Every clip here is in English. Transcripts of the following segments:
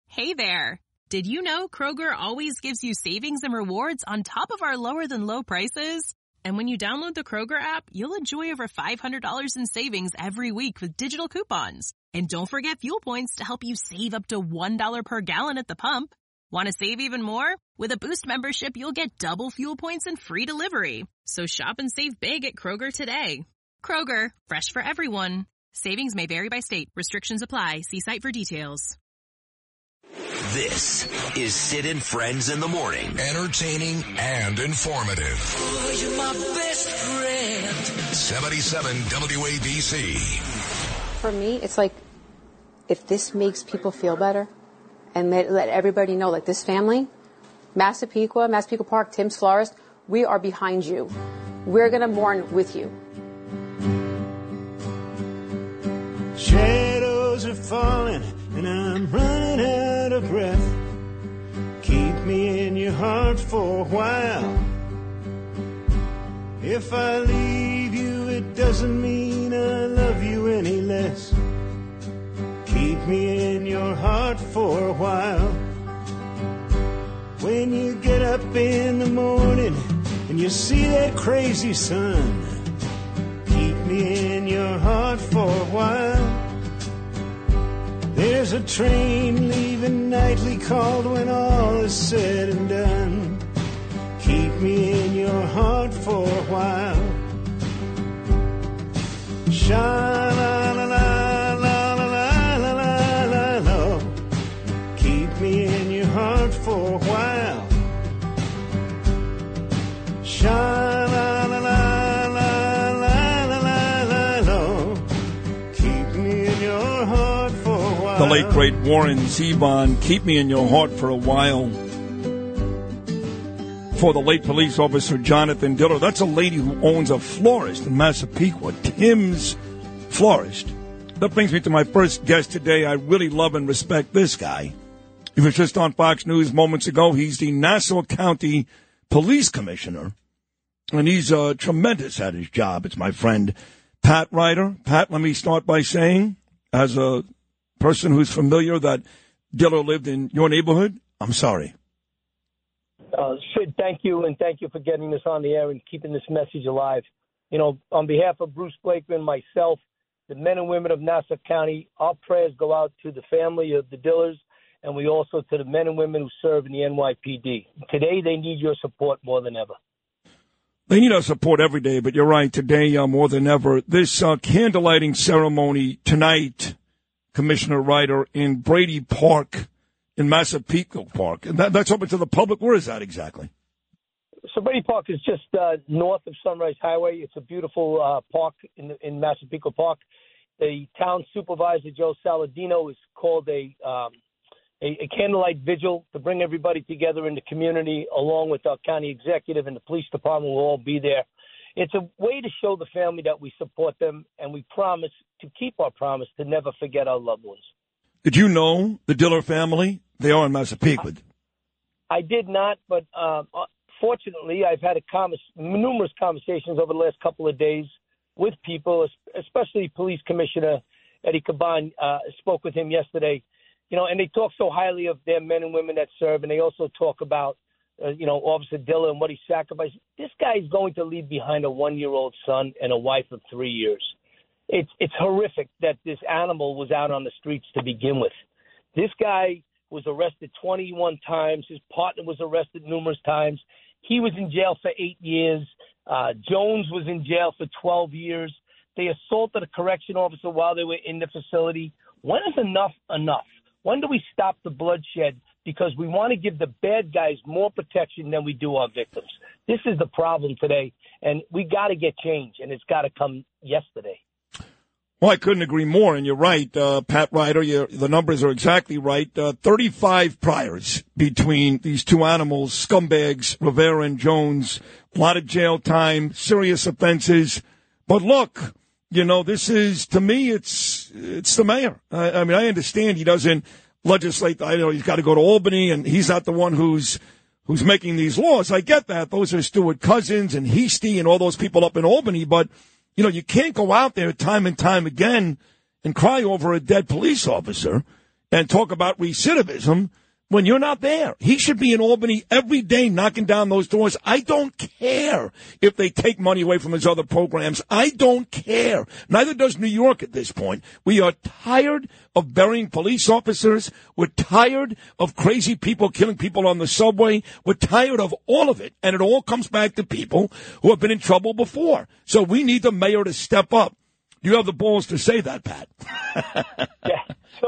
Hey there. Did you know Kroger always gives you savings and rewards on top of our lower than low prices? And when you download the Kroger app, you'll enjoy over $500 in savings every week with digital coupons. And don't forget fuel points to help you save up to $1 per gallon at the pump. Want to save even more? With a Boost membership, you'll get double fuel points and free delivery. So shop and save big at Kroger today. Kroger, fresh for everyone. Savings may vary by state. Restrictions apply. See site for details. This is Sid and Friends in the Morning. Entertaining and informative. Oh, you're my best friend. 77 WABC. For me, it's like, if this makes people feel better and let everybody know, like this family, Massapequa Park, Tim's Florist, we are behind you. We're going to mourn with you. Shadows are falling and I'm running out of breath. Keep me in your heart for a while. If I leave you, it doesn't mean I love you any less. Keep me in your heart for a while. When you get up in the morning and you see that crazy sun, keep me in your heart for a while. There's a train leaving nightly called when all is said and done. Keep me in your heart for a while. Sha-la-la-la-la-la-la-la-la. Keep me in your heart for a while. Sha-la-la-la-la-la-la-la. Keep me in your heart for a while. The late, great Warren Zevon, Keep Me in Your Heart for a While. For the late police officer Jonathan Diller. That's a lady who owns a florist in Massapequa, Tim's Florist. That brings me to my first guest today. I really love and respect this guy. He was just on Fox News moments ago. He's the Nassau County Police Commissioner, and he's tremendous at his job. It's my friend Pat Ryder. Pat, let me start by saying, as a person who's familiar that Diller lived in your neighborhood, I'm sorry. Sid, thank you, and thank you for getting this on the air and keeping this message alive. You know, on behalf of Bruce Blakeman, myself, the men and women of Nassau County, our prayers go out to the family of the Dillers, and we also to the men and women who serve in the NYPD. Today, they need your support more than ever. They need our support every day, but you're right, today more than ever. This candlelighting ceremony tonight, Commissioner Ryder, in Brady Park, in Massapequa Park. And that's open to the public. Where is that exactly? So Brady Park is just north of Sunrise Highway. It's a beautiful park in Massapequa Park. The town supervisor, Joe Saladino, has called a candlelight vigil to bring everybody together in the community, along with our county executive and the police department will all be there. It's a way to show the family that we support them, and we promise to keep our promise to never forget our loved ones. Did you know the Diller family? They are in Massapequa. I did not, but fortunately, I've had numerous conversations over the last couple of days with people, especially Police Commissioner Eddie Caban. Spoke with him yesterday, and they talk so highly of their men and women that serve, and they also talk about, Officer Diller and what he sacrificed. This guy is going to leave behind a 1-year-old son and a wife of 3 years. It's horrific that this animal was out on the streets to begin with. This guy was arrested 21 times. His partner was arrested numerous times. He was in jail for 8 years. Jones was in jail for 12 years. They assaulted a correction officer while they were in the facility. When is enough enough? When do we stop the bloodshed? Because we want to give the bad guys more protection than we do our victims. This is the problem today, and we got to get change, and it's got to come yesterday. Well, I couldn't agree more, and you're right, Pat Ryder. The numbers are exactly right. 35 priors between these two animals, scumbags, Rivera and Jones. A lot of jail time, serious offenses. But look, this is, to me, it's the mayor. I mean, I understand he doesn't legislate. I know he's got to go to Albany, and he's not the one who's making these laws. I get that. Those are Stuart Cousins and Heastie and all those people up in Albany, but you can't go out there time and time again and cry over a dead police officer. and talk about recidivism when you're not there. He should be in Albany every day knocking down those doors. I don't care if they take money away from his other programs. I don't care. Neither does New York at this point. We are tired of burying police officers. We're tired of crazy people killing people on the subway. We're tired of all of it. And it all comes back to people who have been in trouble before. So we need the mayor to step up. You have the balls to say that, Pat. Yeah.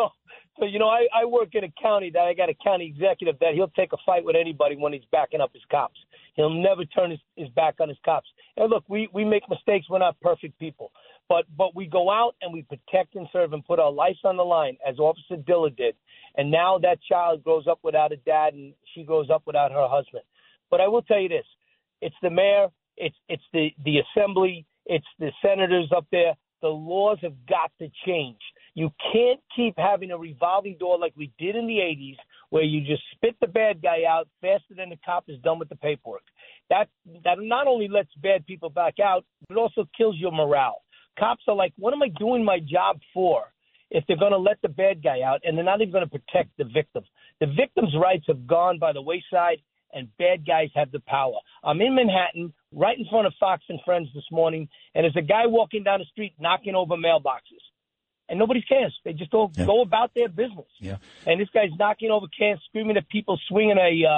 So, you know, I work in a county that I got a county executive that he'll take a fight with anybody when he's backing up his cops. He'll never turn his back on his cops. And look, we make mistakes. We're not perfect people. But we go out and we protect and serve and put our lives on the line, as Officer Dilla did. And now that child grows up without a dad and she grows up without her husband. But I will tell you this. It's the mayor. It's the assembly. It's the senators up there. The laws have got to change. You can't keep having a revolving door like we did in the 80s where you just spit the bad guy out faster than the cop is done with the paperwork. That not only lets bad people back out, but also kills your morale. Cops are like, what am I doing my job for if they're going to let the bad guy out and they're not even going to protect the victim? The victim's rights have gone by the wayside, and bad guys have the power. I'm in Manhattan, right in front of Fox and Friends this morning, and there's a guy walking down the street knocking over mailboxes. And nobody cares. They just all go about their business. Yeah. And this guy's knocking over cans, screaming at people, swinging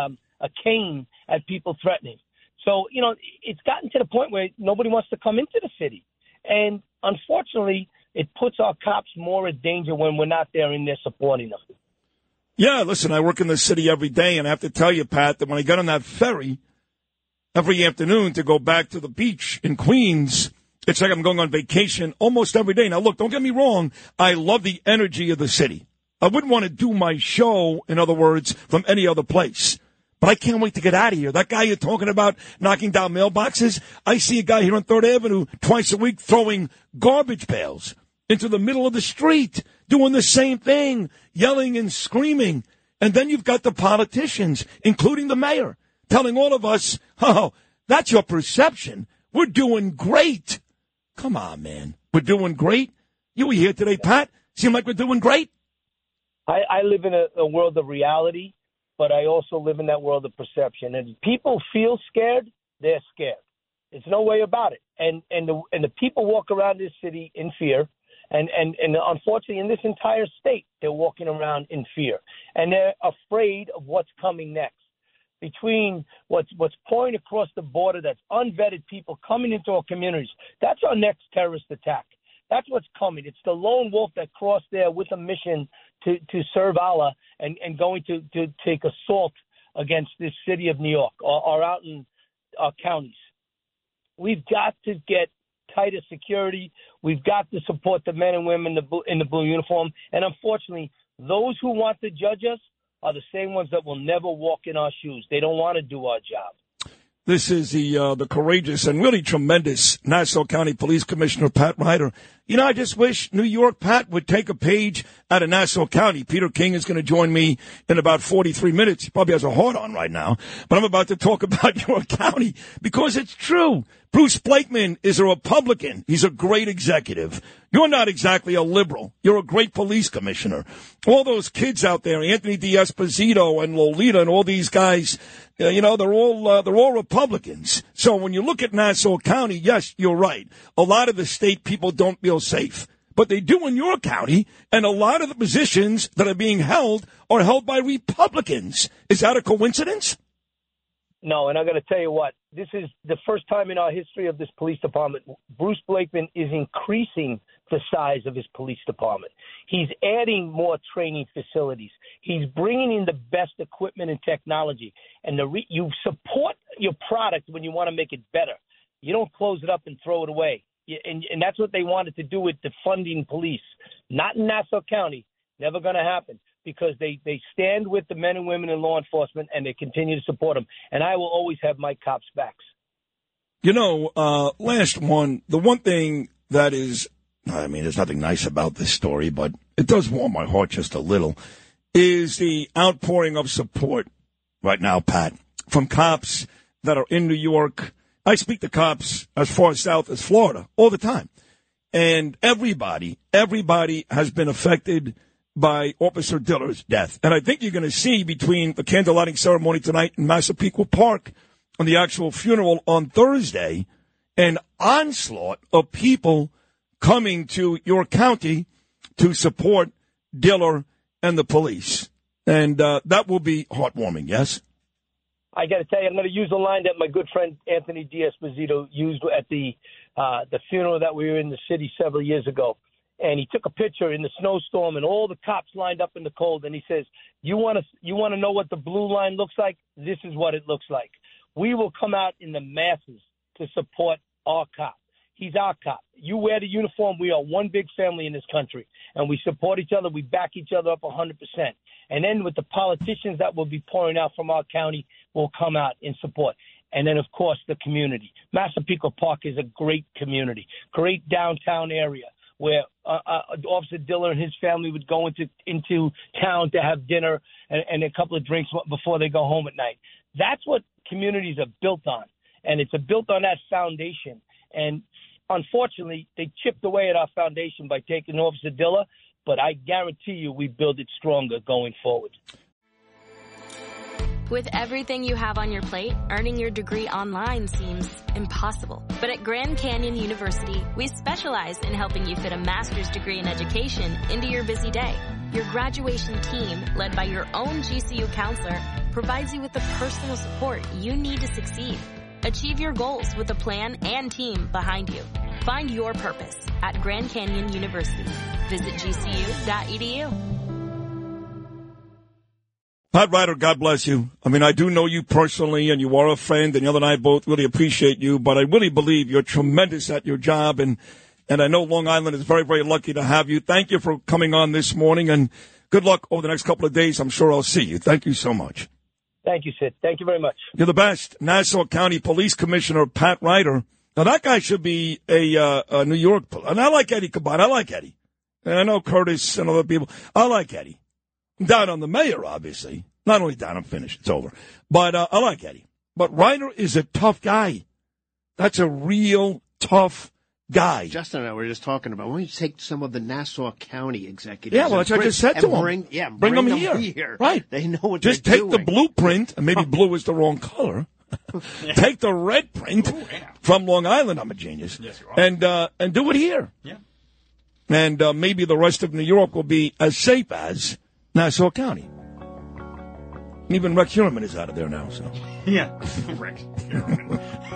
a cane at people, threatening. So, you know, it's gotten to the point where nobody wants to come into the city. And unfortunately, it puts our cops more at danger when we're not there and they're supporting them. Yeah, listen, I work in the city every day, and I have to tell you, Pat, that when I get on that ferry every afternoon to go back to the beach in Queens, it's like I'm going on vacation almost every day. Now, look, don't get me wrong. I love the energy of the city. I wouldn't want to do my show, in other words, from any other place. But I can't wait to get out of here. That guy you're talking about knocking down mailboxes, I see a guy here on 3rd Avenue twice a week throwing garbage pails into the middle of the street, doing the same thing, yelling and screaming. And then you've got the politicians, including the mayor, telling all of us, oh, that's your perception. We're doing great. Come on, man. We're doing great. You were here today, Pat. Seem like we're doing great? I live in a world of reality, but I also live in that world of perception. And people feel scared, they're scared. There's no way about it. And the people walk around this city in fear. And unfortunately, in this entire state, they're walking around in fear. And they're afraid of what's coming next. Between what's pouring across the border, that's unvetted people coming into our communities, that's our next terrorist attack. That's what's coming. It's the lone wolf that crossed there with a mission to serve Allah and going to take assault against this city of New York or out in our counties. We've got to get tighter security. We've got to support the men and women in the blue uniform. And unfortunately, those who want to judge us are the same ones that will never walk in our shoes. They don't want to do our job. This is the courageous and really tremendous Nassau County Police Commissioner Pat Ryder. You know, I just wish New York, Pat, would take a page out of Nassau County. Peter King is going to join me in about 43 minutes. He probably has a heart on right now. But I'm about to talk about York County because it's true. Bruce Blakeman is a Republican. He's a great executive. You're not exactly a liberal. You're a great police commissioner. All those kids out there, Anthony D'Esposito and Lolita and all these guys, they're all Republicans. So when you look at Nassau County, yes, you're right. A lot of the state people don't feel safe. But they do in your county, and a lot of the positions that are being held are held by Republicans. Is that a coincidence? No, and I'm going to tell you what. This is the first time in our history of this police department. Bruce Blakeman is increasing the size of his police department. He's adding more training facilities. He's bringing in the best equipment and technology. And you support your product when you want to make it better. You don't close it up and throw it away. And that's what they wanted to do with defunding police. Not in Nassau County. Never going to happen. Because they stand with the men and women in law enforcement, and they continue to support them. And I will always have my cops' backs. You know, last one, the one thing that is, I mean, there's nothing nice about this story, but it does warm my heart just a little, is the outpouring of support right now, Pat, from cops that are in New York. I speak to cops as far south as Florida all the time. And everybody has been affected by Officer Diller's death. And I think you're going to see between the candlelighting ceremony tonight in Massapequa Park and the actual funeral on Thursday an onslaught of people coming to your county to support Diller and the police. And that will be heartwarming, yes? I got to tell you, I'm going to use a line that my good friend Anthony D'Esposito used at the funeral that we were in the city several years ago. And he took a picture in the snowstorm and all the cops lined up in the cold. And he says, you want to know what the blue line looks like? This is what it looks like. We will come out in the masses to support our cop. He's our cop. You wear the uniform. We are one big family in this country. And we support each other. We back each other up 100%. And then with the politicians that will be pouring out from our county, will come out in support. And then, of course, the community. Massapequa Park is a great community, great downtown area where Officer Diller and his family would go into town to have dinner and a couple of drinks before they go home at night. That's what communities are built on, and it's built on that foundation. And unfortunately, they chipped away at our foundation by taking Officer Diller, but I guarantee you we build it stronger going forward. With everything you have on your plate, earning your degree online seems impossible. But at Grand Canyon University, we specialize in helping you fit a master's degree in education into your busy day. Your graduation team, led by your own GCU counselor, provides you with the personal support you need to succeed. Achieve your goals with a plan and team behind you. Find your purpose at Grand Canyon University. Visit gcu.edu. Pat Ryder, God bless you. I mean, I do know you personally, and you are a friend, and you and I both really appreciate you, but I really believe you're tremendous at your job, and I know Long Island is very, very lucky to have you. Thank you for coming on this morning, and good luck over the next couple of days. I'm sure I'll see you. Thank you so much. Thank you, Sid. Thank you very much. You're the best. Nassau County Police Commissioner Pat Ryder. Now, that guy should be a New York police. And I like Eddie Caban. I like Eddie. And I know Curtis and other people. I like Eddie. I'm down on the mayor, obviously. Not only down, I'm finished. It's over. But I like Eddie. But Ryder is a tough guy. That's a real tough guy. Justin and I were just talking about, why don't you take some of the Nassau County executives? Yeah, well, that's what I just said to him. Bring them here. Right. They know what just they're doing. Just take the blueprint, and maybe blue is the wrong color. Take the red print from Long Island. I'm a genius. Yes, you are. And do it here. Yeah. And maybe the rest of New York will be as safe as Nassau County. Even Rex Heuermann is out of there now. So yeah, Rex Heuermann.